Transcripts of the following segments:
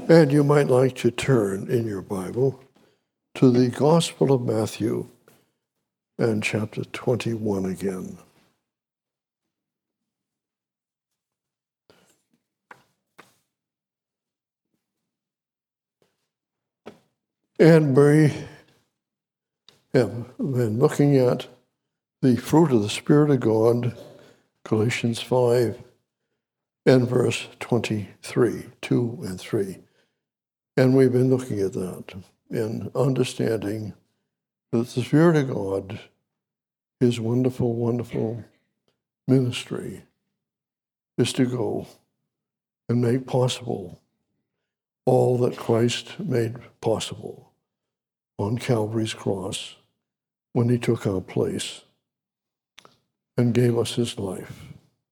And you might like to turn in your Bible to the Gospel of Matthew and chapter 21 again. And we have been looking at the fruit of the Spirit of God, Galatians 5 and verse 23, 2 and 3. And we've been looking at that and understanding that the Spirit of God, His wonderful, wonderful ministry is to go and make possible all that Christ made possible on Calvary's cross when He took our place and gave us His life.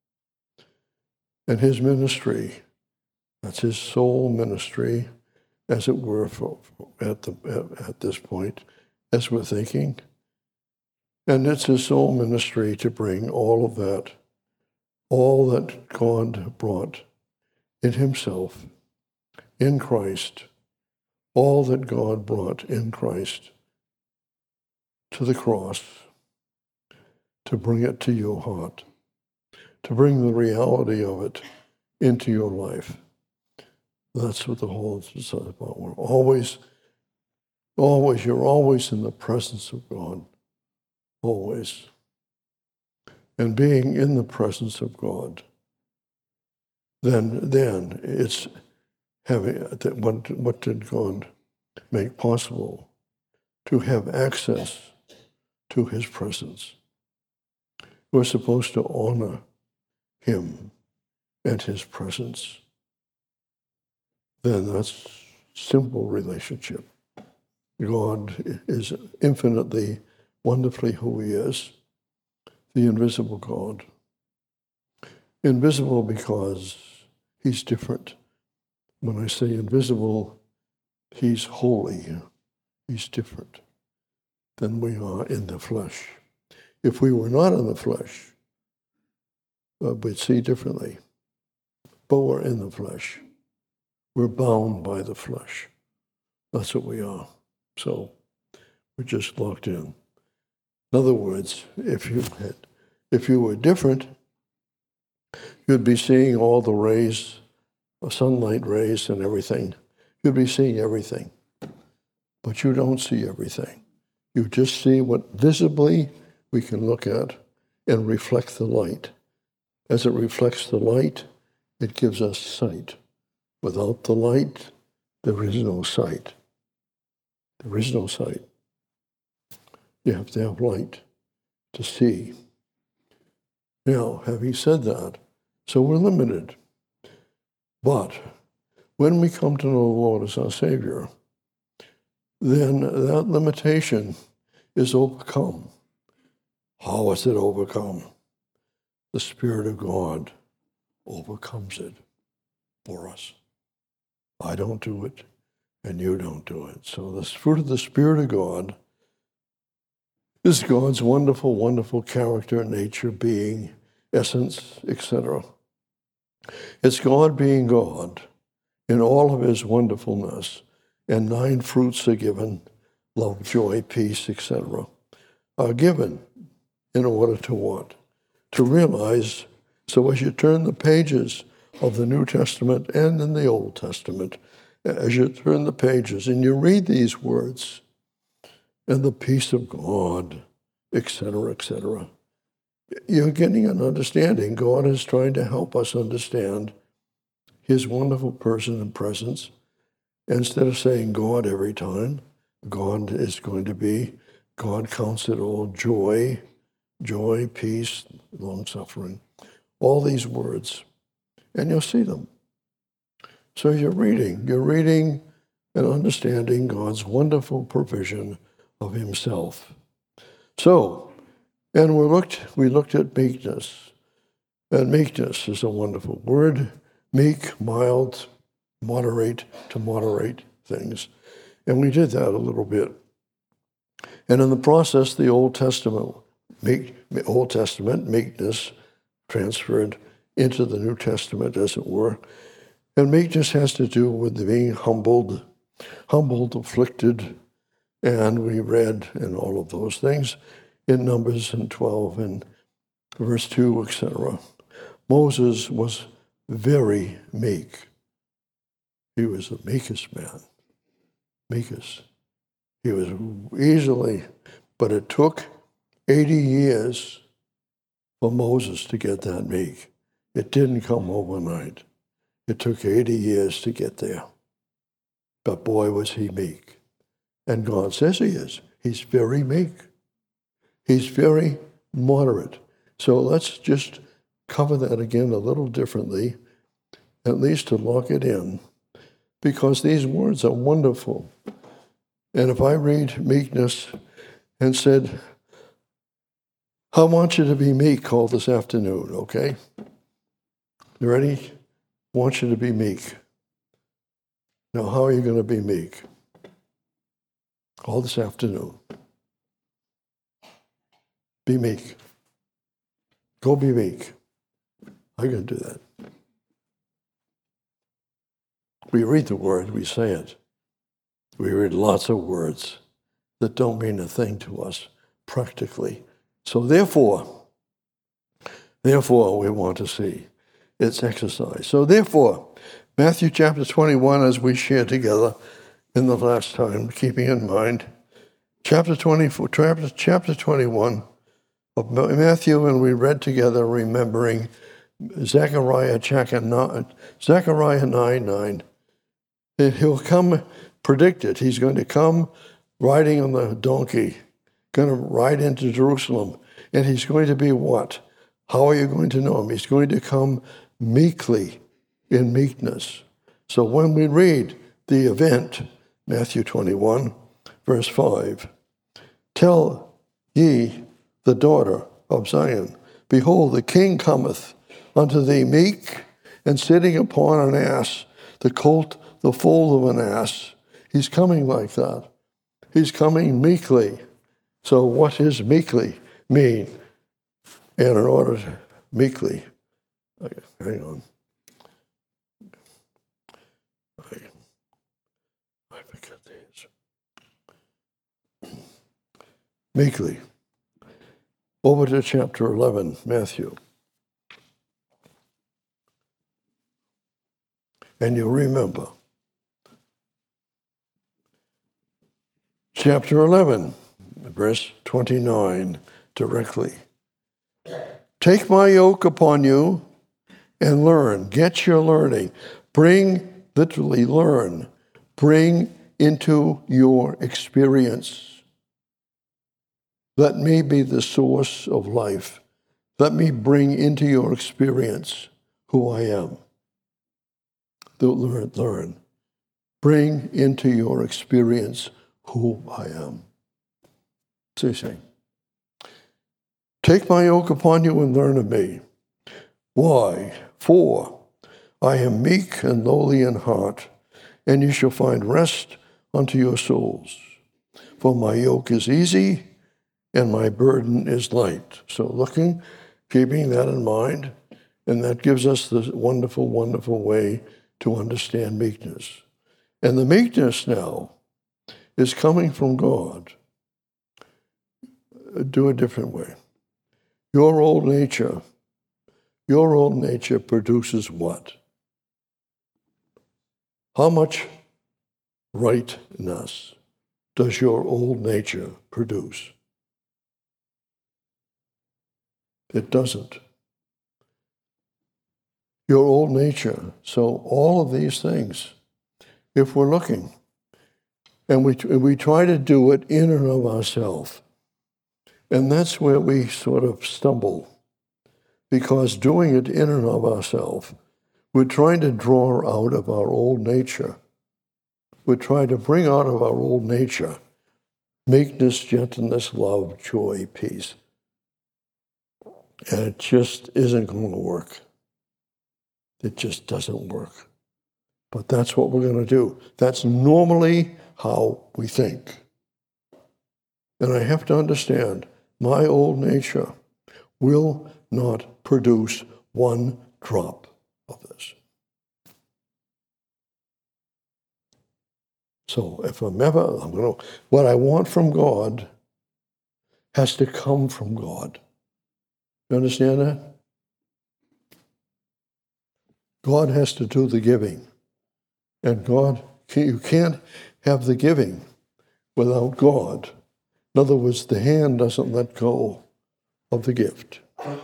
And His ministry, that's His sole ministry, as it were, at this point, as we're thinking. And it's His sole ministry to bring all that God brought in Himself, in Christ, all that God brought in Christ to the cross, to bring it to your heart, to bring the reality of it into your life. That's what the whole is about. You're always in the presence of God, always. And being in the presence of God, then it's having what did God make possible? To have access to His presence. We're supposed to honor Him and His presence. Then that's simple relationship. God is infinitely, wonderfully who He is, the invisible God. Invisible because He's different. When I say invisible, He's holy. He's different than we are in the flesh. If we were not in the flesh, we'd see differently. But we're in the flesh. We're bound by the flesh. That's what we are. So we're just locked in. In other words, if you were different, you'd be seeing all the rays, sunlight rays and everything. You'd be seeing everything. But you don't see everything. You just see what visibly we can look at and reflect the light. As it reflects the light, it gives us sight. Without the light, there is no sight. There is no sight. You have to have light to see. Now, having said that, so we're limited. But when we come to know the Lord as our Savior, then that limitation is overcome. How is it overcome? The Spirit of God overcomes it for us. I don't do it, and you don't do it. So the fruit of the Spirit of God is God's wonderful, wonderful character, nature, being, essence, etc. It's God being God in all of His wonderfulness, and 9 fruits are given, love, joy, peace, etc., are given in order to what? To realize, so as you turn the pages of the New Testament and in the Old Testament, as you turn the pages and you read these words, and the peace of God, etc., etc., you're getting an understanding. God is trying to help us understand His wonderful person and presence. Instead of saying God every time, God is going to be, God counts it all joy, peace, long-suffering, all these words. And you'll see them. So you're reading and understanding God's wonderful provision of Himself. So, and we looked at meekness. And meekness is a wonderful word. Meek, mild, moderate, to moderate things. And we did that a little bit. And in the process, the Old Testament meekness transferred into the New Testament, as it were. And meekness has to do with being humbled, afflicted, and we read in all of those things in Numbers and 12 and verse 2, etc. Moses was very meek. He was the meekest man. Meekest. He was easily, but it took 80 years for Moses to get that meek. It didn't come overnight. It took 80 years to get there. But boy, was he meek. And God says he is. He's very meek. He's very moderate. So let's just cover that again a little differently, at least to lock it in, because these words are wonderful. And if I read meekness and said, I want you to be meek all this afternoon, okay? You ready? I want you to be meek. Now, how are you going to be meek? All this afternoon. Be meek. Go be meek. I'm going to do that. We read the word, we say it. We read lots of words that don't mean a thing to us practically. So therefore, we want to see its exercise. So therefore, Matthew chapter 21, as we shared together in the last time, keeping in mind, chapter 21 of Matthew, and we read together, remembering Zechariah 9:9. He'll come predicted. He's going to come riding on the donkey, going to ride into Jerusalem, and he's going to be what? How are you going to know him? He's going to come meekly, in meekness. So when we read the event, Matthew 21, verse 5, tell ye the daughter of Zion, behold, the king cometh unto thee meek, and sitting upon an ass, the colt, the foal of an ass. He's coming like that. He's coming meekly. So what does meekly mean? And in order to meekly, hang on. I forget these. Meekly. Over to chapter 11, Matthew. And you'll remember. Chapter 11, verse 29, directly. Take my yoke upon you and learn. Get your learning. Bring, literally learn. Bring into your experience. Let me be the source of life. Let me bring into your experience who I am. Learn. Bring into your experience who I am. So he's saying, take my yoke upon you and learn of me. Why? For I am meek and lowly in heart, and you shall find rest unto your souls. For my yoke is easy and my burden is light. So keeping that in mind, and that gives us the wonderful, wonderful way to understand meekness. And the meekness now is coming from God. Do a different way. Your old nature produces what? How much rightness does your old nature produce? It doesn't. Your old nature. So all of these things, if we're looking, and we try to do it in and of ourselves, and that's where we sort of stumble, because doing it in and of ourselves, we're trying to draw out of our old nature. We're trying to bring out of our old nature meekness, gentleness, love, joy, peace. And it just isn't going to work. It just doesn't work. But that's what we're going to do. That's normally how we think. And I have to understand, my old nature will not produce one drop of this. So if what I want from God has to come from God. You understand that? God has to do the giving. And you can't have the giving without God. In other words, the hand doesn't let go of the gift.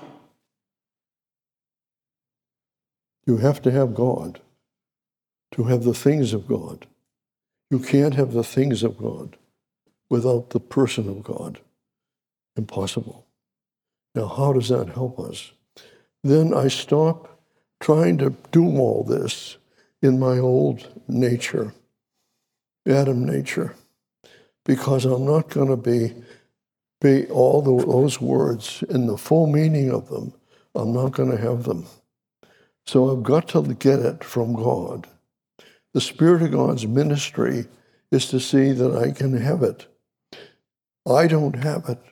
You have to have God to have the things of God. You can't have the things of God without the person of God. Impossible. Now, how does that help us? Then I stop trying to do all this in my old nature, Adam nature, because I'm not going to be all those words in the full meaning of them. I'm not going to have them. So I've got to get it from God. The Spirit of God's ministry is to see that I can have it. I don't have it.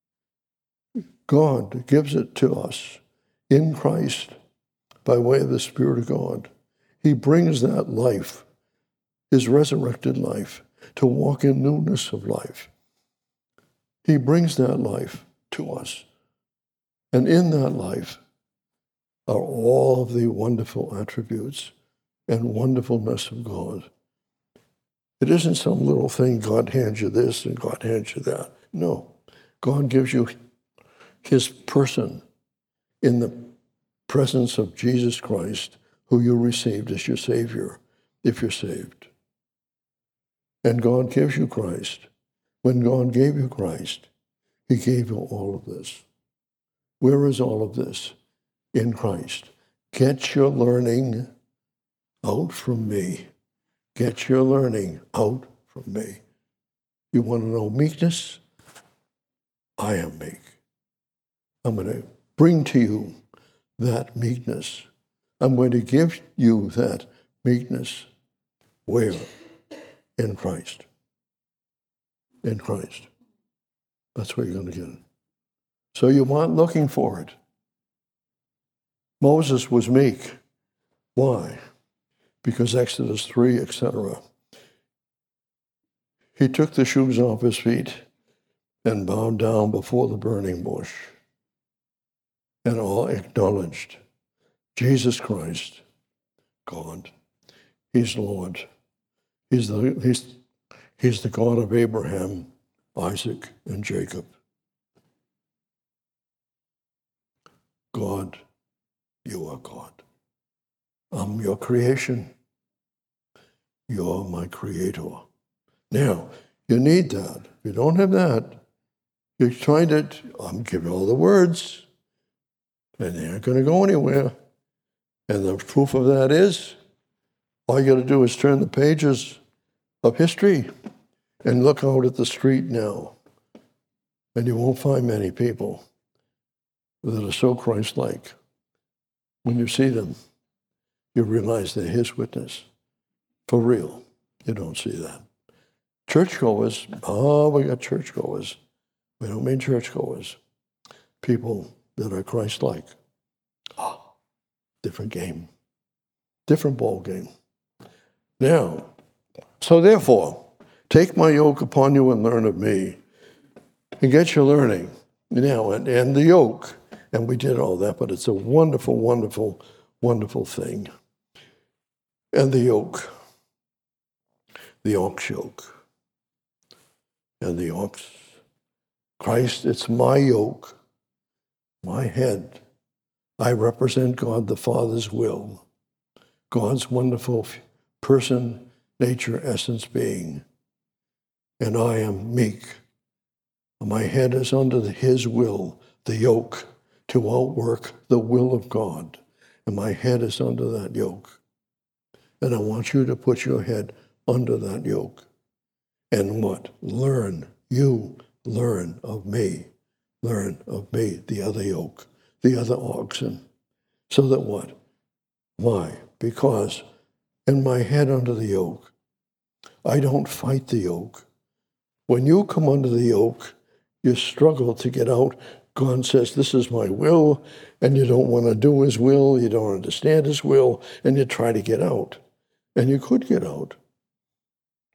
God gives it to us in Christ by way of the Spirit of God. He brings that life, his resurrected life, to walk in newness of life. He brings that life to us. And in that life are all of the wonderful attributes and wonderfulness of God. It isn't some little thing, God hands you this and God hands you that. No. God gives you his person in the presence of Jesus Christ, who you received as your Savior, if you're saved. And God gives you Christ. When God gave you Christ, he gave you all of this. Where is all of this? In Christ. Get your learning out from me. Get your learning out from me. You want to know meekness? I am meek. I'm going to bring to you that meekness. I'm going to give you that meekness. Where? In Christ. In Christ. That's where you're going to get it. So you weren't looking for it. Moses was meek. Why? Because Exodus 3, etc. He took the shoes off his feet and bowed down before the burning bush and all acknowledged Jesus Christ, God. He's Lord. He's the God of Abraham, Isaac, and Jacob. God, you are God. I'm your creation. You're my creator. Now, you need that. If you don't have that, you're trying to, I'm giving all the words, and they aren't going to go anywhere. And the proof of that is, all you got to do is turn the pages of history and look out at the street now. And you won't find many people that are so Christ-like. When you see them, you realize they're his witness. For real. You don't see that. Churchgoers, we got churchgoers. We don't mean churchgoers. People that are Christ-like. Different game. Different ball game. Now, so therefore, take my yoke upon you and learn of me. And get your learning. Now, and the yoke. And we did all that, but it's a wonderful, wonderful, wonderful thing. And the yoke. The ox yoke. And the ox. Christ, it's my yoke. My head. I represent God the Father's will. God's wonderful person, nature, essence, being. And I am meek. My head is under his will, the yoke, to outwork the will of God. And my head is under that yoke. And I want you to put your head under that yoke. And what? Learn. You learn of me. Learn of me, the other yoke, the other oxen. So that what? Why? Because in my head under the yoke, I don't fight the yoke. When you come under the yoke, you struggle to get out. God says, this is my will, and you don't want to do his will, you don't understand his will, and you try to get out. And you could get out.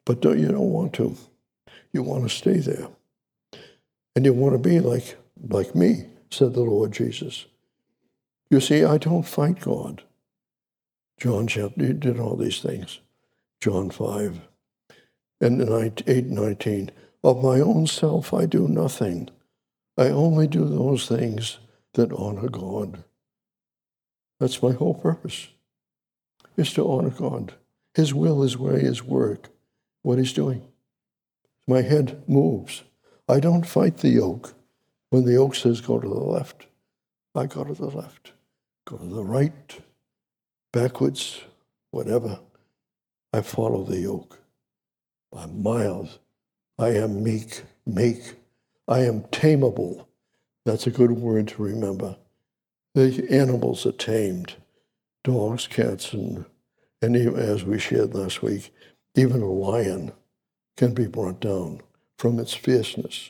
But you don't want to. You want to stay there. And you want to be like me, said the Lord Jesus. You see, I don't fight God. John chapter, he did all these things. John 5 and 8:19. Of my own self I do nothing. I only do those things that honor God. That's my whole purpose, is to honor God. His will, His way, His work, what He's doing. My head moves. I don't fight the yoke. When the yoke says go to the left, I go to the left. Go to the right, backwards, whatever. I follow the yoke. I'm mild. I am meek. I am tameable. That's a good word to remember. The animals are tamed. Dogs, cats, and even, as we shared last week, even a lion can be brought down from its fierceness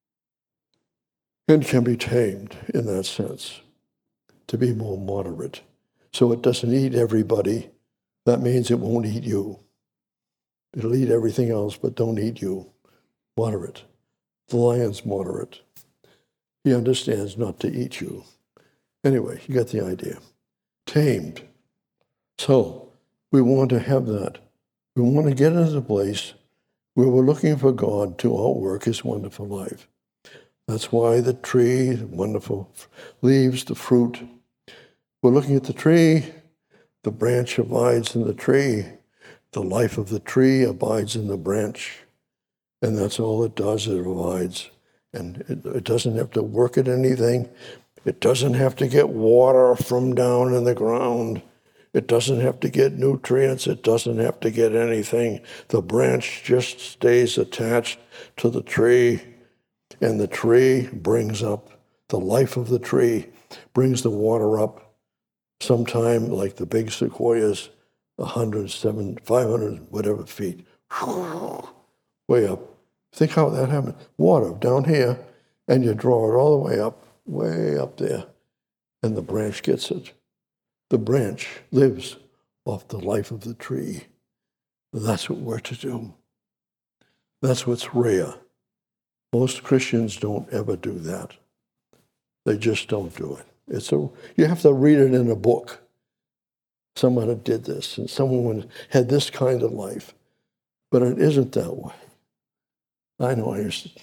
and can be tamed in that sense to be more moderate. So it doesn't eat everybody. That means it won't eat you. It'll eat everything else, but don't eat you. Moderate. The lion's moderate. He understands not to eat you. Anyway, you get the idea. Tamed. So we want to have that. We want to get into the place where we're looking for God to outwork His wonderful life. That's why the tree, the wonderful leaves, the fruit. We're looking at the tree. The branch abides in the tree. The life of the tree abides in the branch. And that's all it does, it abides. And it doesn't have to work at anything. It doesn't have to get water from down in the ground. It doesn't have to get nutrients. It doesn't have to get anything. The branch just stays attached to the tree, and the tree brings up, the life of the tree brings the water up. Sometime, like the big sequoias, 100, 500, whatever feet, way up. Think how that happened. Water down here, and you draw it all the way up there, and the branch gets it. The branch lives off the life of the tree. That's what we're to do. That's what's rare. Most Christians don't ever do that. They just don't do it. You have to read it in a book. Someone did this, and someone had this kind of life. But it isn't that way. I know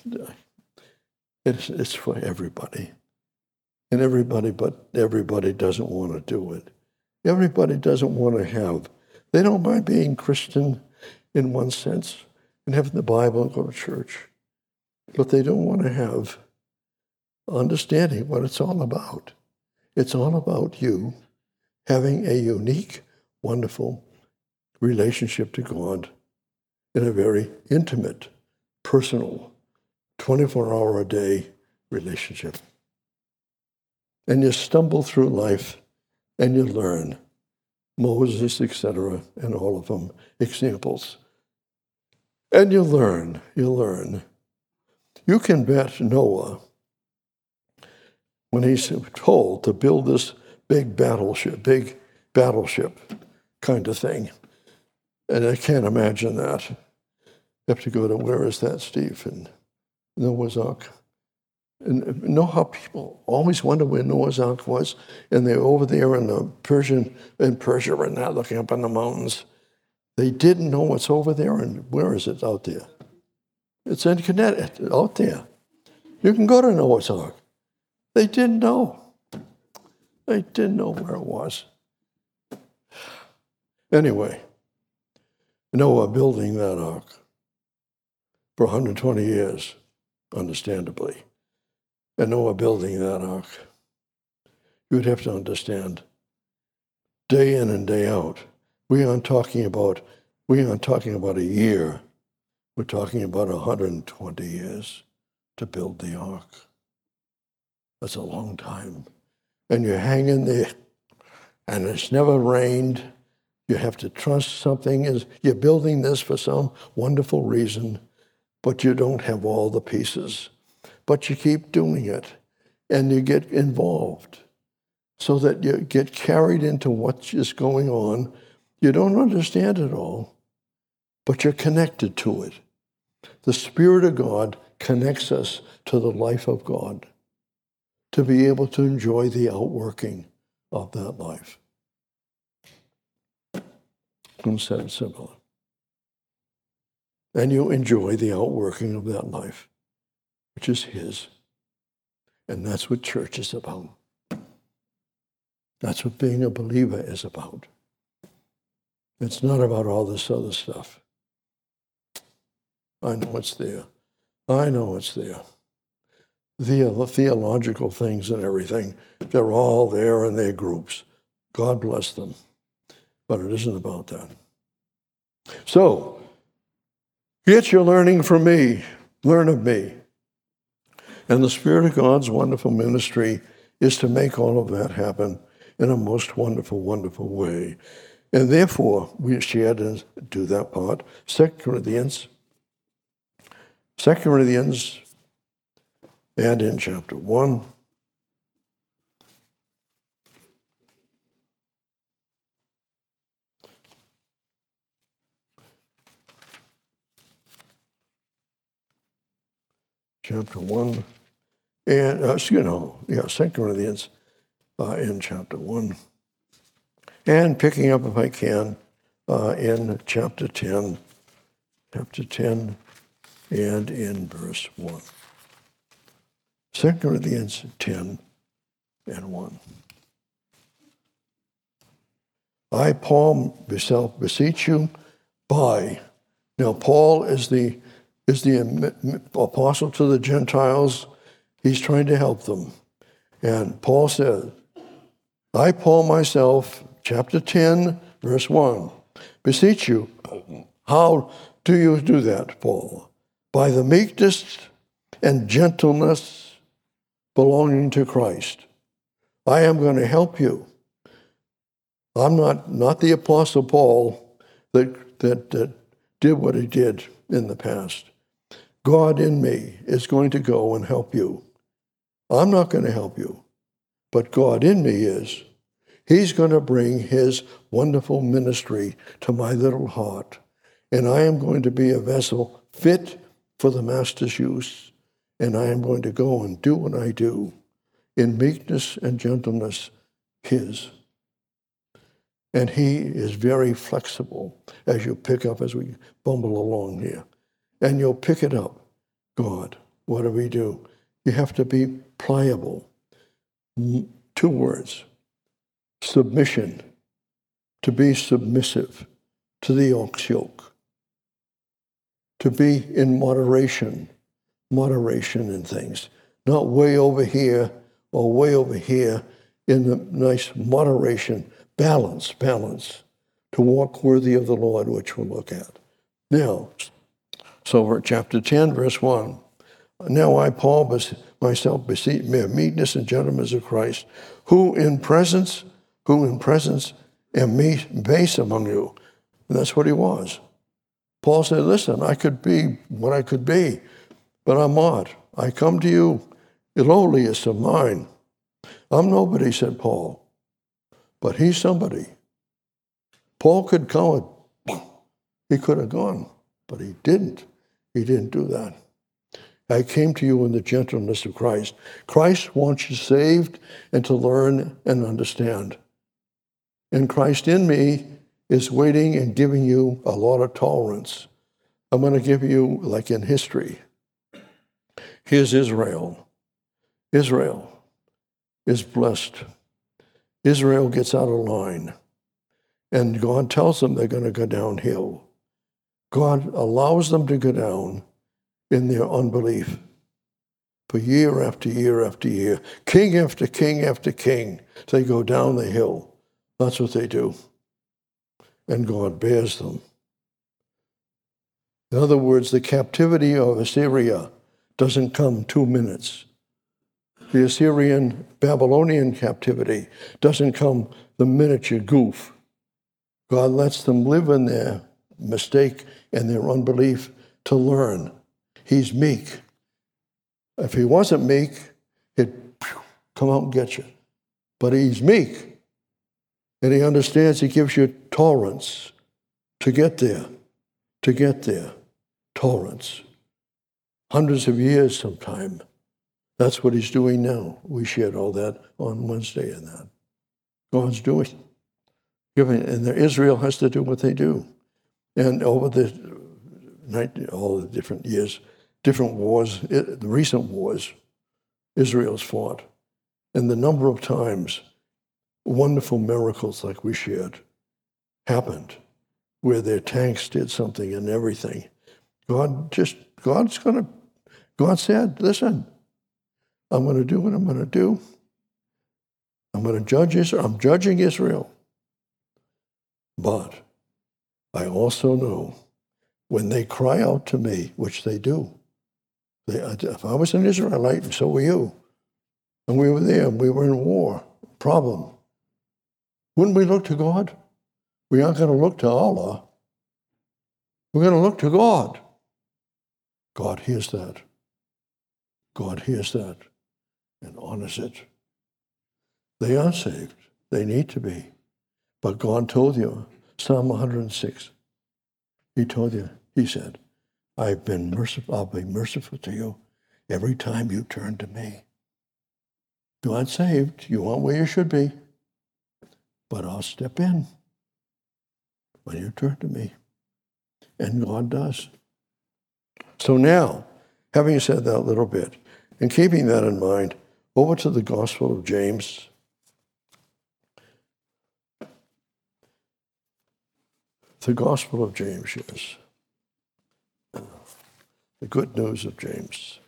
it's for everybody. And everybody doesn't want to do it. Everybody doesn't want to have. They don't mind being Christian in one sense and having the Bible and go to church. But they don't want to have understanding what it's all about. It's all about you having a unique, wonderful relationship to God in a very intimate, personal, 24-hour-a-day relationship. And you stumble through life and you learn. Moses, etc., and all of them, examples. And you learn. You can bet Noah, when he's told to build this big battleship kind of thing. And I can't imagine that. You have to go to, where is that, Steve? In Noah's Ark. And know how people always wonder where Noah's Ark was, and they're over there in Persia and that, looking up in the mountains. They didn't know what's over there, and where is it out there? It's in Connecticut, out there. You can go to Noah's Ark. They didn't know. They didn't know where it was. Anyway, Noah building that ark for 120 years, understandably. And Noah building that ark, you'd have to understand, day in and day out, we aren't talking about a year. We're talking about 120 years to build the ark. That's a long time. And you're hanging there, and it's never rained. You have to trust something. You're building this for some wonderful reason, but you don't have all the pieces. But you keep doing it, and you get involved so that you get carried into what is going on. You don't understand it all, but you're connected to it. The Spirit of God connects us to the life of God to be able to enjoy the outworking of that life. And said it similar. And you enjoy the outworking of that life, which is His. And that's what church is about. That's what being a believer is about. It's not about all this other stuff. I know it's there. I know it's there. The theological things and everything, they're all there in their groups. God bless them. But it isn't about that. So, get your learning from me. Learn of me. And the Spirit of God's wonderful ministry is to make all of that happen in a most wonderful, wonderful way. And therefore, we shared and do that part. 2 Corinthians, and in chapter 1. Chapter 1, and, 2 Corinthians in chapter 1. And picking up, if I can, in chapter 10, and in verse 1. 2 Corinthians 10 and 1. I, Paul, myself beseech you by. Now, Paul is the apostle to the Gentiles. He's trying to help them. And Paul says, I, Paul, myself, chapter 10, verse 1, beseech you. How do you do that, Paul? By the meekness and gentleness belonging to Christ. I am going to help you. I'm not the Apostle Paul that did what he did in the past. God in me is going to go and help you. I'm not going to help you, but God in me is. He's going to bring His wonderful ministry to my little heart, and I am going to be a vessel fit for the Master's use, and I am going to go and do what I do in meekness and gentleness, His. And He is very flexible as you pick up, as we bumble along here. And you'll pick it up. God, what do we do? You have to be pliable. 2 words. Submission. To be submissive to the ox yoke. To be in moderation. Moderation in things. Not way over here or way over here, in the nice moderation. Balance. To walk worthy of the Lord, which we'll look at. Now, so we're at chapter 10, verse 1. Now I, Paul, myself beseech meekness and gentleness of Christ, who in presence am base among you. And that's what he was. Paul said, listen, I could be what I could be, but I'm not. I come to you, lowliest of mine. I'm nobody, said Paul, but he's somebody. Paul could come, he could have gone, but he didn't. He didn't do that. I came to you in the gentleness of Christ. Christ wants you saved and to learn and understand. And Christ in me is waiting and giving you a lot of tolerance. I'm going to give you, like in history, here's Israel. Israel is blessed. Israel gets out of line. And God tells them they're going to go downhill. God allows them to go down in their unbelief for year after year after year. King after king after king. They go down the hill. That's what they do. And God bears them. In other words, the captivity of Assyria doesn't come 2 minutes. The Assyrian Babylonian captivity doesn't come the minute you goof. God lets them live in their mistake and their unbelief to learn. He's meek. If he wasn't meek, he'd come out and get you. But he's meek. And he understands, he gives you tolerance to get there, to get there. Tolerance. Hundreds of years sometime. That's what he's doing now. We shared all that on Wednesday and that. God's doing. And Israel has to do what they do. And over all the different years, different wars, the recent wars, Israel's fought. And the number of times wonderful miracles like we shared happened, where their tanks did something and everything. God said, listen, I'm going to do what I'm going to do. I'm going to judge Israel. I'm judging Israel. But I also know when they cry out to me, which they do, if I was an Israelite, and so were you, and we were there, and we were in war, problem, wouldn't we look to God? We aren't going to look to Allah. We're going to look to God. God hears that. God hears that and honors it. They are saved. They need to be. But God told you, Psalm 106, he told you, he said, I'll be merciful to you every time you turn to me. You aren't saved. You aren't where you should be. But I'll step in when you turn to me. And God does. So now, having said that a little bit, and keeping that in mind, over to the Gospel of James. The Gospel of James, yes. The good news of James.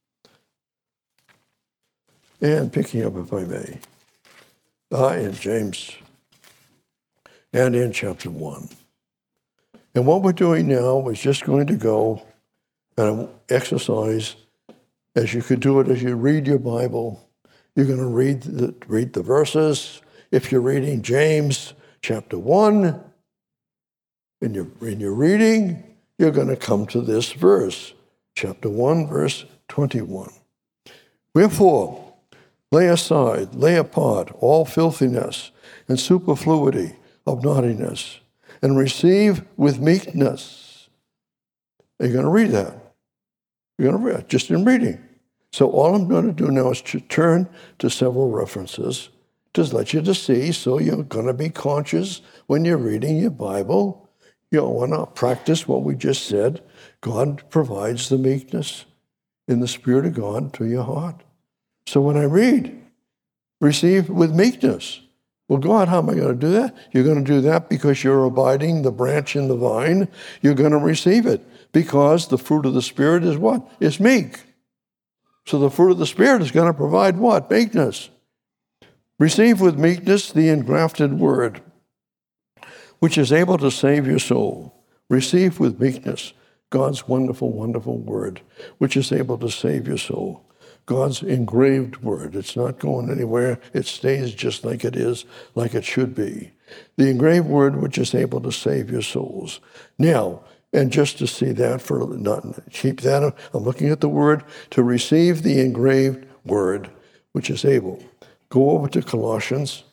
And picking up, if I may, in James and in chapter 1. And what we're doing now is just going to go and exercise as you could do it as you read your Bible. You're going to read the verses. If you're reading James chapter 1, in your reading, you're going to come to this verse, chapter 1, verse 21. Wherefore, lay apart all filthiness and superfluity of naughtiness, and receive with meekness. Are you going to read that? You're going to read it, just in reading. So all I'm going to do now is to turn to several references to let you to see, so you're going to be conscious when you're reading your Bible. You want to practice what we just said. God provides the meekness in the Spirit of God to your heart. So when I read, receive with meekness. Well, God, how am I going to do that? You're going to do that because you're abiding the branch in the vine. You're going to receive it because the fruit of the Spirit is what? It's meek. So the fruit of the Spirit is going to provide what? Meekness. Receive with meekness the engrafted word, which is able to save your soul. Receive with meekness God's wonderful, wonderful word, which is able to save your soul. God's engraved word. It's not going anywhere. It stays just like it is, like it should be. The engraved word which is able to save your souls. Now, and just to see that, keep that, I'm looking at the word, to receive the engraved word which is able. Go over to Colossians,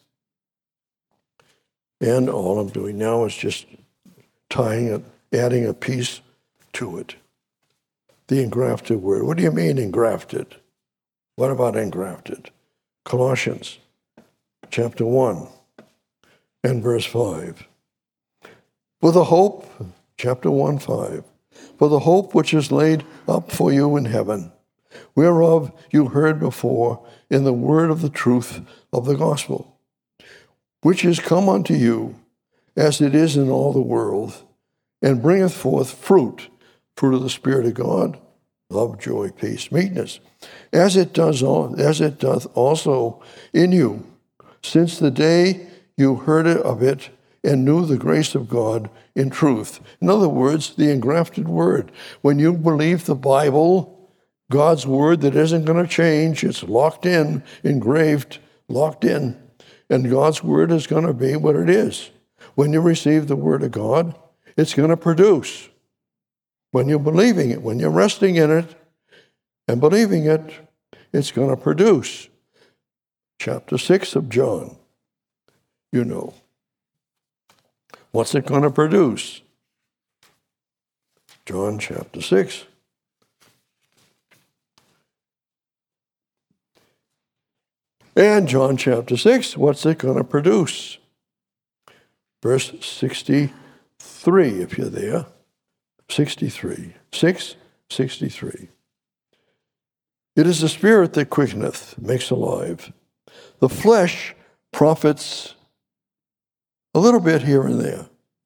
and all I'm doing now is just tying it, adding a piece to it. The engrafted word. What do you mean engrafted? What about engrafted? Colossians chapter 1 and verse 5. For the hope, chapter 1, 5. For the hope which is laid up for you in heaven, whereof you heard before in the word of the truth of the gospel, which is come unto you, as it is in all the world, and bringeth forth fruit of the Spirit of God, love, joy, peace, meekness, as it doth also in you, since the day you heard of it and knew the grace of God in truth. In other words, the engrafted word. When you believe the Bible, God's word that isn't going to change, it's locked in, engraved, locked in, and God's word is going to be what it is. When you receive the word of God, it's going to produce. When you're believing it, when you're resting in it and believing it, it's going to produce. Chapter 6 of John, you know. What's it going to produce? John chapter 6. And John chapter 6, what's it going to produce? Verse 63, if you're there. 63. 6:63. It is the Spirit that quickeneth, makes alive. The flesh profits a little bit here and there.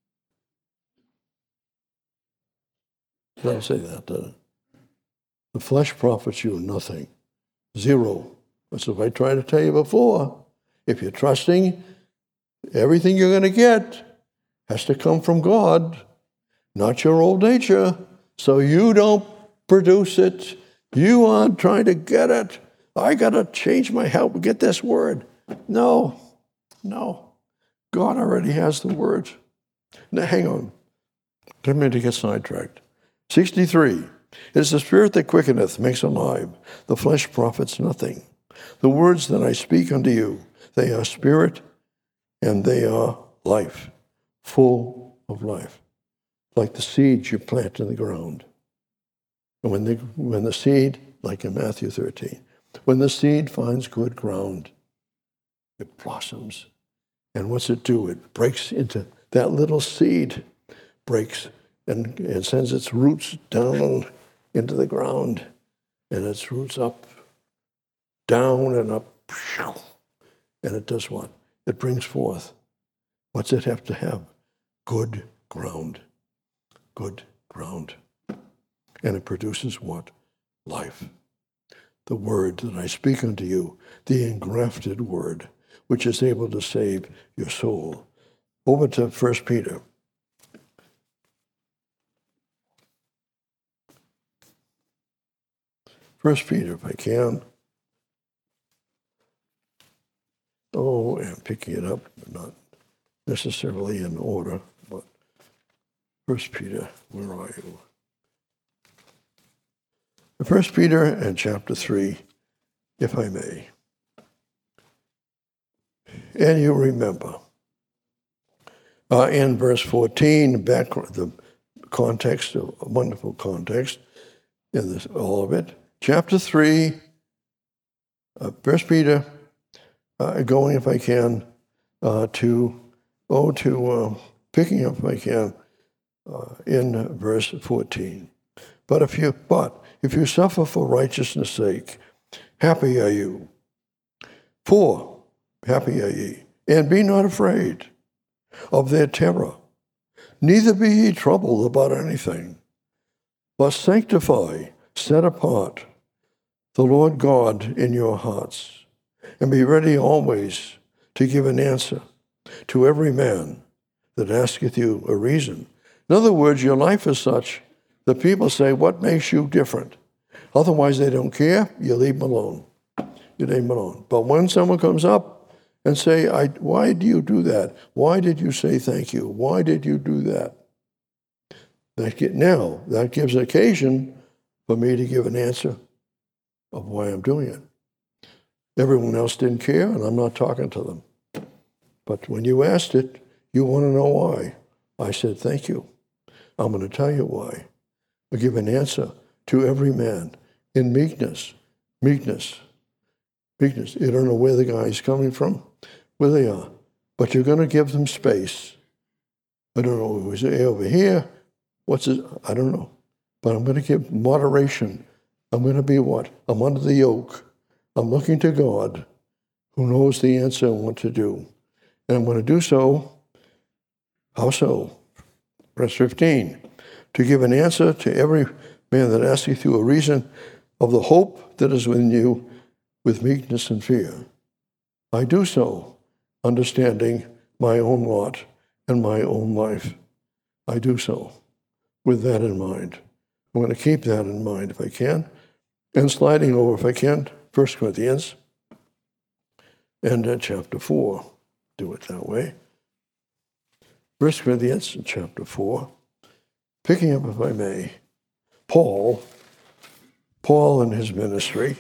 Did I say that, didn't it? The flesh profits you nothing. Zero. That's what I tried to tell you before. If you're trusting, everything you're going to get has to come from God, not your old nature. So you don't produce it. You aren't trying to get it. I got to change my help, get this word. No. God already has the words. Now, hang on. Didn't mean to get sidetracked. 63. It is the Spirit that quickeneth, makes alive. The flesh profits nothing. The words that I speak unto you, they are spirit and they are life, full of life. Like the seeds you plant in the ground. And when the seed, like in Matthew 13, when the seed finds good ground, it blossoms. And what's it do? It breaks into that little seed, breaks and sends its roots down into the ground. And its roots up, down and up. And it does what? It brings forth. What's it have to have? Good ground. Good ground. And it produces what? Life. The word that I speak unto you, the engrafted word, which is able to save your soul. Over to 1 Peter. 1 Peter, if I can. Oh, and picking it up, not necessarily in order, but 1 Peter, where are you? 1 Peter and chapter 3, if I may. And you remember, in verse 14, back the context, a wonderful context in this, all of it. Chapter 3, 1 Peter, going, if I can, picking up, if I can, in verse 14. But if you suffer for righteousness' sake, happy are you. For happy are ye, and be not afraid of their terror. Neither be ye troubled about anything, but sanctify, set apart the Lord God in your hearts, and be ready always to give an answer to every man that asketh you a reason. In other words, your life is such that people say, what makes you different? Otherwise, they don't care. You leave them alone. You leave them alone. But when someone comes up and say, why do you do that? Why did you say thank you? Why did you do that? Now, that gives occasion for me to give an answer of why I'm doing it. Everyone else didn't care, and I'm not talking to them. But when you asked it, you want to know why. I said, thank you. I'm going to tell you why. I give an answer to every man in meekness. Meekness. Meekness. You don't know where the guy's coming from, where they are. But you're going to give them space. I don't know, is it over here? What's it? I don't know. But I'm going to give moderation. I'm going to be what? I'm under the yoke. I'm looking to God, who knows the answer and what to do. And I'm going to do so. How so? Verse 15. To give an answer to every man that asketh you a reason of the hope that is within you with meekness and fear. I do so, understanding my own lot and my own life. I do so with that in mind. I'm going to keep that in mind if I can. And sliding over, if I can, 1 Corinthians and chapter 4. Do it that way. 1 Corinthians chapter 4. Picking up, if I may, Paul and his ministry.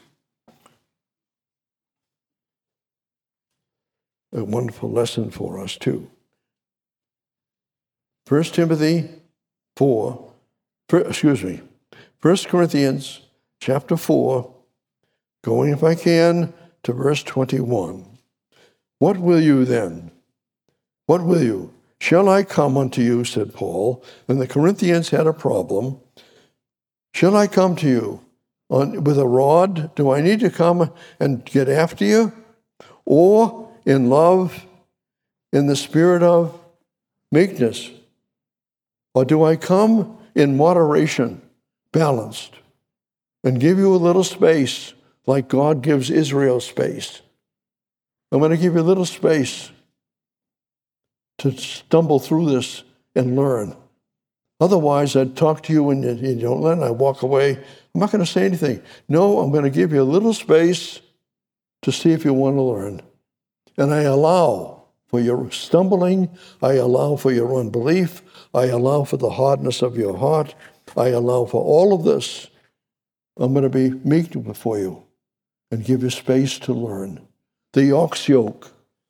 A wonderful lesson for us, too. 1 Timothy 4, 1 Corinthians chapter 4, going, if I can, to verse 21. What will you then? What will you? Shall I come unto you, said Paul, and the Corinthians had a problem. Shall I come to you with a rod? Do I need to come and get after you? Or in love, in the spirit of meekness? Or do I come in moderation, balanced, and give you a little space like God gives Israel space? I'm going to give you a little space to stumble through this and learn. Otherwise, I'd talk to you and you don't learn. I walk away. I'm not going to say anything. No, I'm going to give you a little space to see if you want to learn. And I allow for your stumbling. I allow for your unbelief. I allow for the hardness of your heart. I allow for all of this. I'm going to be meek before you and give you space to learn. The ox yoke.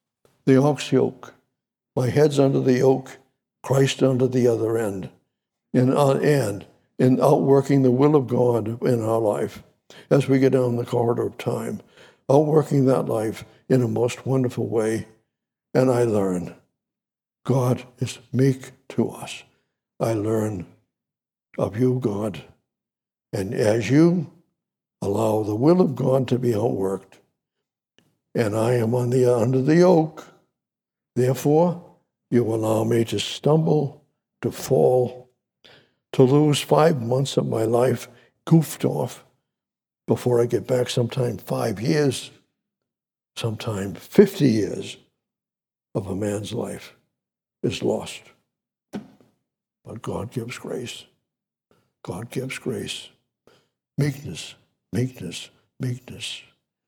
My head's under the yoke, Christ under the other end. And in outworking the will of God in our life as we get down the corridor of time, outworking that life in a most wonderful way. And I learn. God is meek to us. I learn of you, God. And as you allow the will of God to be outworked, and I am under the yoke, therefore, you allow me to stumble, to fall, to lose 5 months of my life goofed off before I get back, sometime 5 years, sometime 50 years of a man's life is lost. But God gives grace. God gives grace. Meekness, meekness, meekness.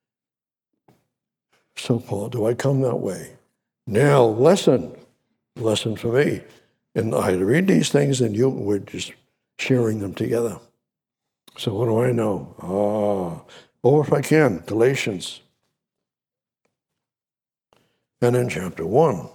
So, Paul, do I come that way? Now, lesson for me. And I read these things and we're just sharing them together. So what do I know? If I can, Galatians. And in chapter 1.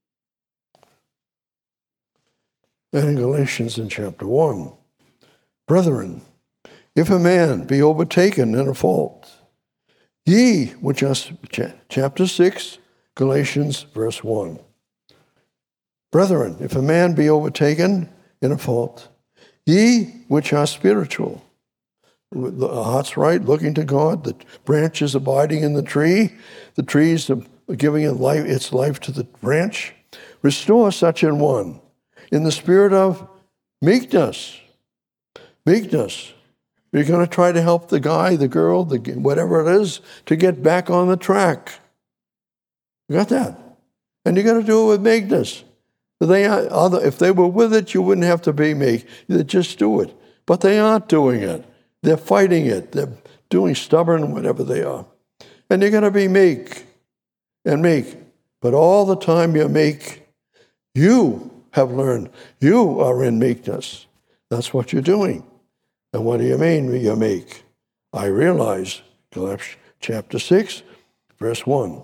And in Galatians in chapter 1. Brethren, if a man be overtaken in a fault, ye, which are, chapter 6, Galatians verse 1. Brethren, if a man be overtaken in a fault, ye which are spiritual, the heart's right, looking to God, the branch is abiding in the tree is giving its life to the branch, restore such an one in the spirit of meekness. Meekness. You're going to try to help the guy, the girl, whatever it is, to get back on the track. You got that? And you're going to do it with meekness. If they were with it, you wouldn't have to be meek. They'd just do it. But they aren't doing it. They're fighting it. They're doing stubborn, whatever they are. And you're going to be meek and meek. But all the time you're meek, you have learned. You are in meekness. That's what you're doing. And what do you mean you're meek? I realize, chapter 6, verse 1.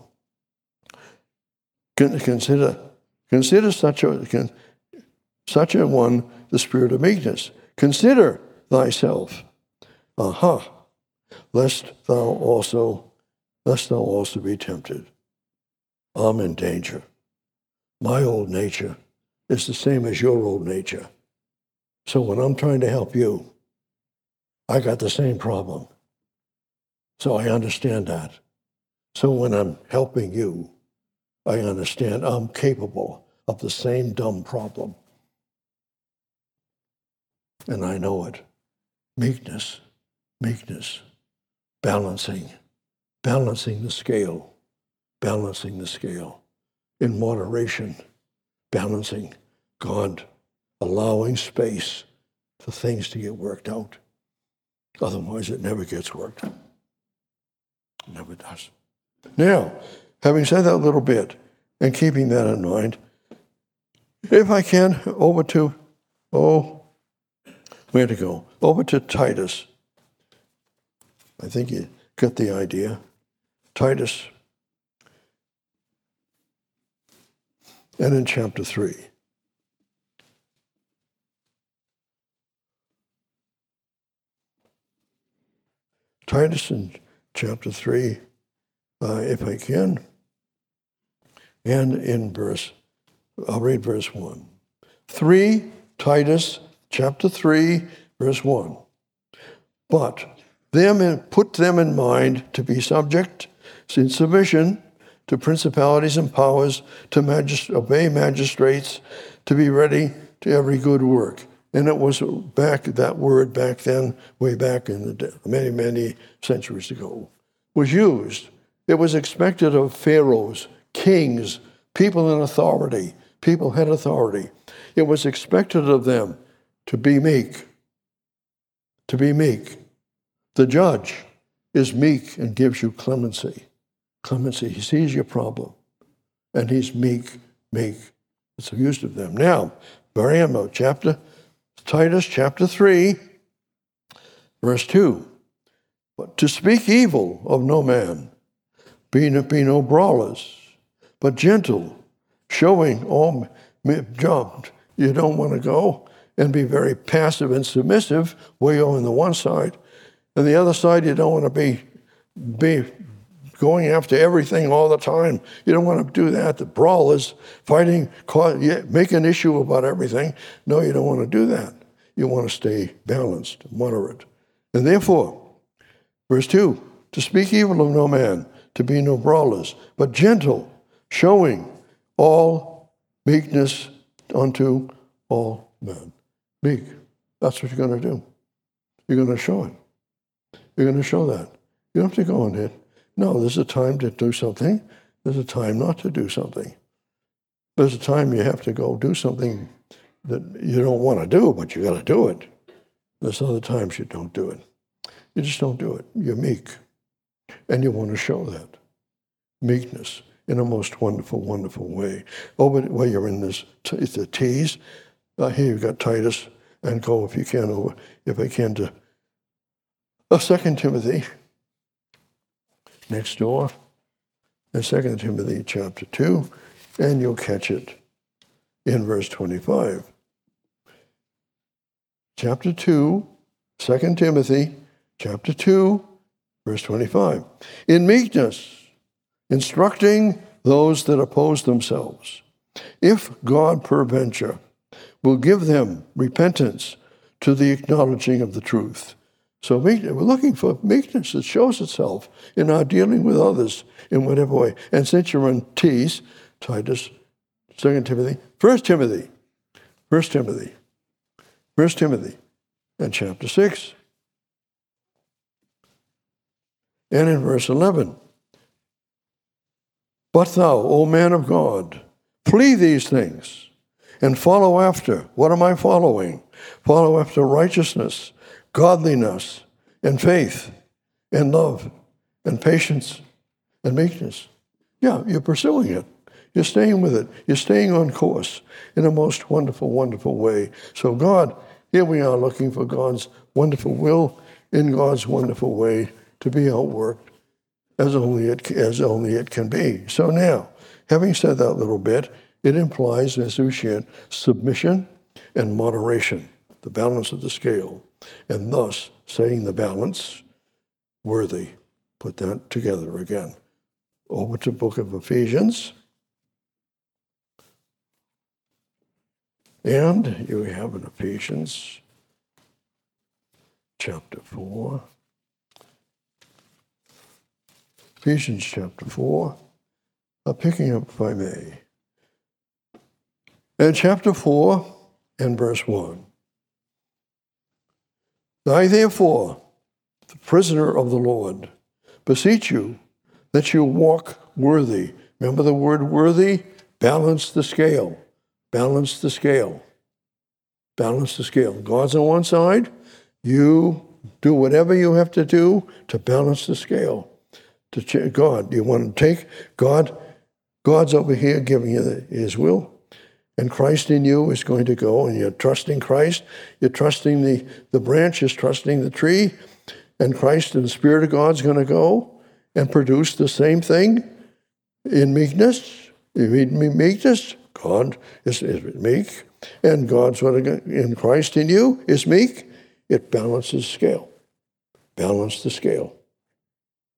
Consider such a one the spirit of meekness. Consider thyself. Lest thou also be tempted. I'm in danger. My old nature is the same as your old nature. So when I'm trying to help you, I got the same problem. So I understand that. So when I'm helping you, I understand I'm capable of the same dumb problem. And I know it. Meekness, balancing the scale, in moderation, balancing God, allowing space for things to get worked out. Otherwise, it never gets worked. It never does. Now, having said that little bit and keeping that in mind, if I can, over to, where to go? Over to Titus. I think you got the idea. Titus. And in chapter 3. Titus in chapter 3, if I can, and in I'll read verse 1. 3, Titus chapter 3, verse 1. But put them in mind to be subject in submission to principalities and powers, to obey magistrates, to be ready to every good work. And it was that word back then, way back in the day, many, many centuries ago, was used. It was expected of pharaohs, kings, people in authority, people had authority. It was expected of them to be meek. To be meek. The judge is meek and gives you clemency. Clemency. He sees your problem. And he's meek. It's used of them. Now, Titus chapter 3, verse 2. But to speak evil of no man, be no brawlers, but gentle, showing all jumped. You don't want to go and be very passive and submissive where you're on the one side. And the other side, you don't want to be going after everything all the time. You don't want to do that. The brawlers, fighting, make an issue about everything. No, you don't want to do that. You want to stay balanced, moderate. And therefore, verse 2, to speak evil of no man, to be no brawlers, but gentle, showing all meekness unto all men. Meek. That's what you're going to do. You're going to show it. You're going to show that. You don't have to go on it. No, there's a time to do something. There's a time not to do something. There's a time you have to go do something that you don't want to do, but you got to do it. There's other times you don't do it. You just don't do it. You're meek. And you want to show that. Meekness in a most wonderful, wonderful way. Where you're in this, the T's. Here you've got Titus, and go if you can, if I can, to 2 Timothy. Next door, in 2 Timothy chapter 2, and you'll catch it in verse 25. Chapter 2, 2 Timothy chapter 2, verse 25. In meekness, instructing those that oppose themselves, if God peradventure will give them repentance to the acknowledging of the truth. So we're looking for meekness that shows itself in our dealing with others in whatever way. And since you're in T's, Titus, 2 Timothy, 1 Timothy, and chapter 6. And in verse 11, but thou, O man of God, flee these things and follow after. What am I following? Follow after righteousness, godliness, and faith, and love, and patience, and meekness. Yeah, you're pursuing it. You're staying with it. You're staying on course in a most wonderful, wonderful way. So God, here we are looking for God's wonderful will in God's wonderful way to be outworked as only it can be. So now, having said that little bit, it implies, as we shared, submission and moderation, the balance of the scale, and thus saying the balance, worthy. Put that together again. Over to the book of Ephesians. And you have in Ephesians chapter 4. Ephesians chapter 4. Picking up, if I may. And chapter 4 and verse 1. I therefore, the prisoner of the Lord, beseech you that you walk worthy. Remember the word worthy? Balance the scale. Balance the scale. Balance the scale. God's on one side. You do whatever you have to do to balance the scale. God, you want to take God. God's over here giving you his will. And Christ in you is going to go, and you're trusting Christ. You're trusting the branch is trusting the tree. And Christ and the Spirit of God's going to go and produce the same thing in meekness. Meekness, God is meek. And God's in Christ in you is meek. It balances scale. Balance the scale.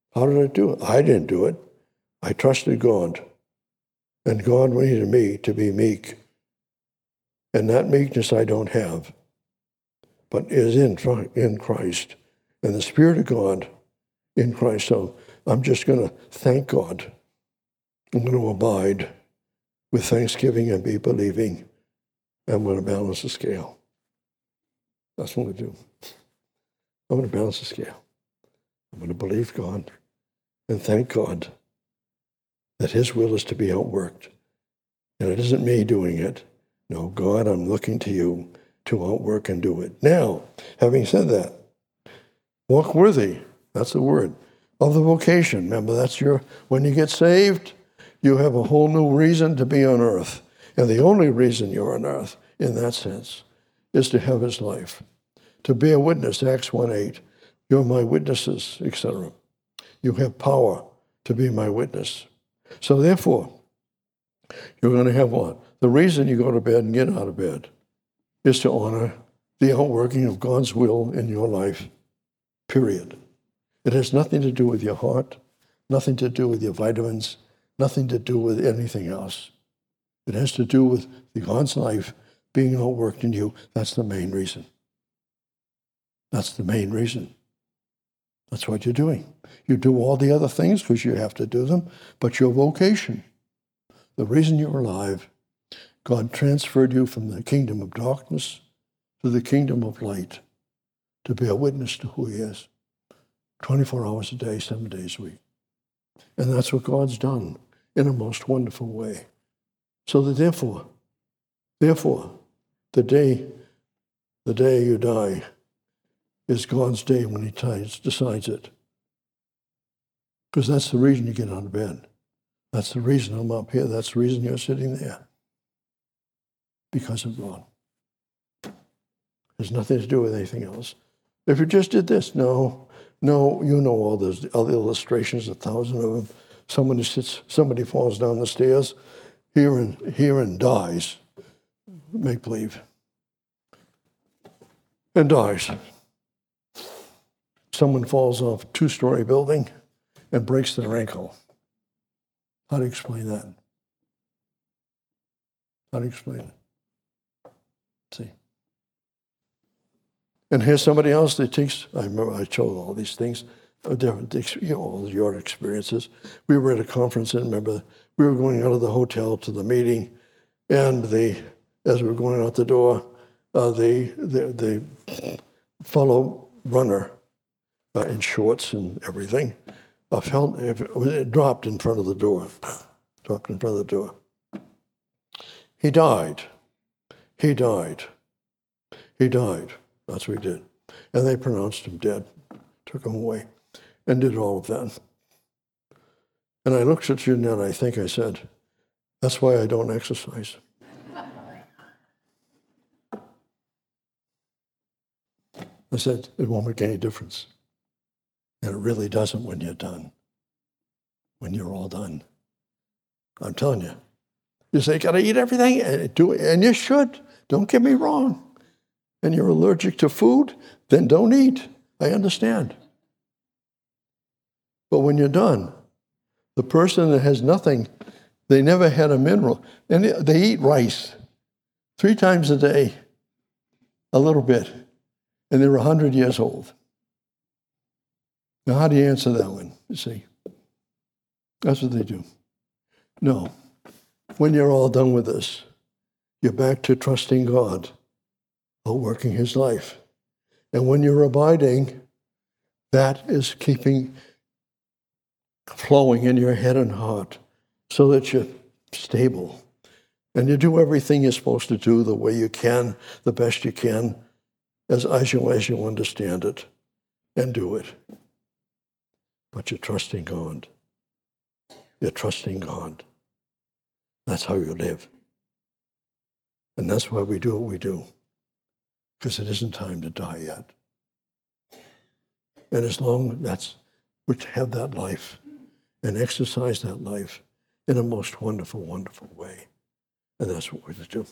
How did I do it? I didn't do it. I trusted God. And God needed me to be meek. And that meekness I don't have, but is in Christ. And the Spirit of God in Christ. So I'm just going to thank God. I'm going to abide with thanksgiving and be believing. I'm going to balance the scale. That's what I'm going to do. I'm going to balance the scale. I'm going to believe God and thank God that His will is to be outworked. And it isn't me doing it. No, God, I'm looking to you to outwork and do it. Now, having said that, walk worthy, that's the word, of the vocation. Remember, when you get saved, you have a whole new reason to be on earth. And the only reason you're on earth, in that sense, is to have His life. To bear witness, Acts 1:8, you're my witnesses, etc. You have power to be my witness. So therefore, you're going to have what? The reason you go to bed and get out of bed is to honor the outworking of God's will in your life, period. It has nothing to do with your heart, nothing to do with your vitamins, nothing to do with anything else. It has to do with God's life being outworked in you. That's the main reason. That's the main reason. That's what you're doing. You do all the other things because you have to do them, but your vocation, the reason you're alive, God transferred you from the kingdom of darkness to the kingdom of light to bear witness to who He is, 24 hours a day, 7 days a week. And that's what God's done in a most wonderful way. So that therefore, the day you die is God's day when He decides it. Because that's the reason you get out of bed. That's the reason I'm up here. That's the reason you're sitting there. Because of God. There's nothing to do with anything else. If you just did this, no, you know all those other illustrations, 1,000 of them. Somebody falls down the stairs here and dies. Make believe. And dies. Someone falls off a 2-story building and breaks their ankle. How do you explain that? How do you explain it? See? And here's somebody else that takes, I remember I told all these things, all your experiences. We were at a conference and remember we were going out of the hotel to the meeting, and as we were going out the door, the fellow runner in shorts and everything, it dropped in front of the door. He died. That's what he did. And they pronounced him dead, took him away, and did all of that. And I looked at you and I think I said, that's why I don't exercise. I said, it won't make any difference. And it really doesn't when you're done. When you're all done. I'm telling you. You say, got to eat everything? And you should. Don't get me wrong. And you're allergic to food? Then don't eat. I understand. But when you're done, the person that has nothing, they never had a mineral, and they eat rice 3 times a day, a little bit, and they're 100 years old. Now, how do you answer that one? You see, that's what they do. No, when you're all done with this, you're back to trusting God, outworking His life. And when you're abiding, that is flowing in your head and heart so that you're stable. And you do everything you're supposed to do the way you can, the best you can, as you understand it, and do it. But you're trusting God. You're trusting God. That's how you live. And that's why we do what we do. Because it isn't time to die yet. And as long as we have that life and exercise that life in a most wonderful, wonderful way. And that's what we're to do.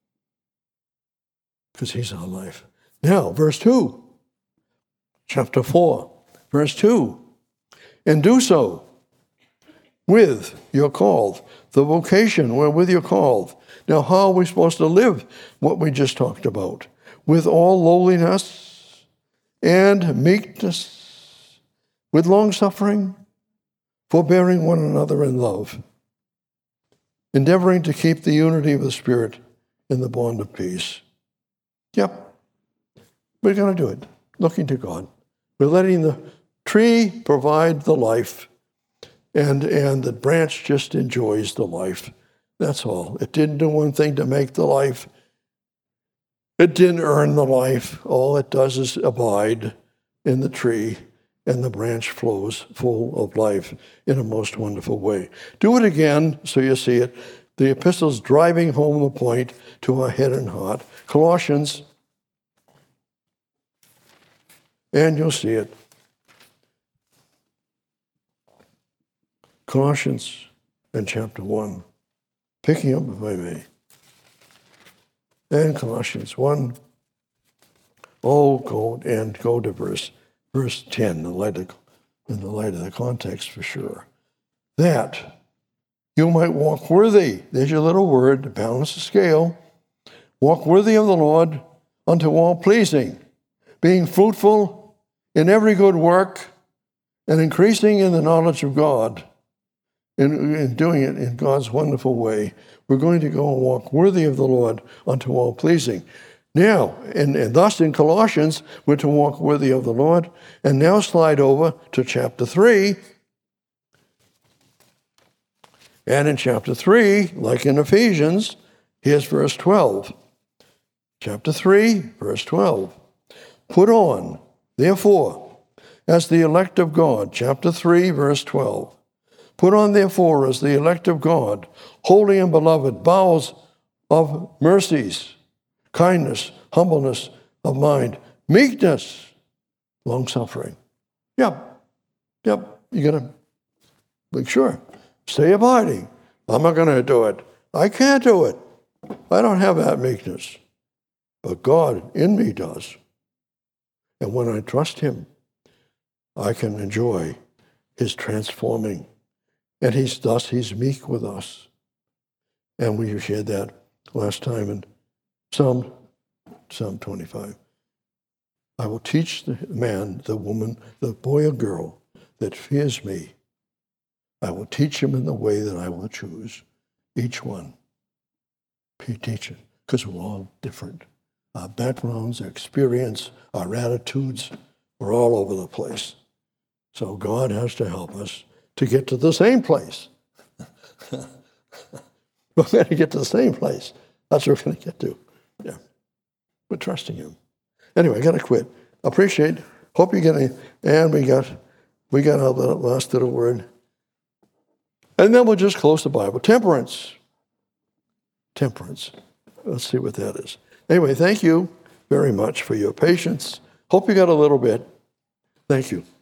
Because He's our life. Now, verse 2. Chapter 4, verse 2. And do so with you're called, the vocation wherewith you're called. Now, how are we supposed to live what we just talked about? With all lowliness and meekness, with long-suffering, forbearing one another in love, endeavoring to keep the unity of the Spirit in the bond of peace. Yep, we're going to do it, looking to God. We're letting the tree provide the life, and the branch just enjoys the life. That's all. It didn't do one thing to make the life. It didn't earn the life. All it does is abide in the tree, and the branch flows full of life in a most wonderful way. Do it again so you see it. The epistle's driving home the point to our head and heart. Colossians, and you'll see it. Colossians in chapter 1, picking up if I may. And Colossians 1, go to verse 10 in the light of the context for sure. That you might walk worthy, there's your little word, to balance the scale, walk worthy of the Lord unto all pleasing, being fruitful in every good work and increasing in the knowledge of God, in doing it in God's wonderful way. We're going to go and walk worthy of the Lord unto all pleasing. Now, and thus in Colossians, we're to walk worthy of the Lord. And now slide over to chapter 3. And in chapter 3, like in Ephesians, here's verse 12. Chapter 3, verse 12. Put on, therefore, as the elect of God. Chapter 3, verse 12. Put on, therefore, as the elect of God, holy and beloved, bowels of mercies, kindness, humbleness of mind, meekness, long-suffering. Yep. You got to make sure. Stay abiding. I'm not going to do it. I can't do it. I don't have that meekness. But God in me does. And when I trust him, I can enjoy his transforming. And he's meek with us. And we shared that last time in Psalm 25. I will teach the man, the woman, the boy or girl that fears me. I will teach him in the way that I will choose. Each one. Teach it. Because we're all different. Our backgrounds, our experience, our attitudes, we're all over the place. So God has to help us to get to the same place. We're going to get to the same place. That's what we're going to get to. Yeah. We're trusting him. Anyway, I got to quit. Appreciate. Hope you're getting. And we got our last little word. And then we'll just close the Bible. Temperance. Let's see what that is. Anyway, thank you very much for your patience. Hope you got a little bit. Thank you.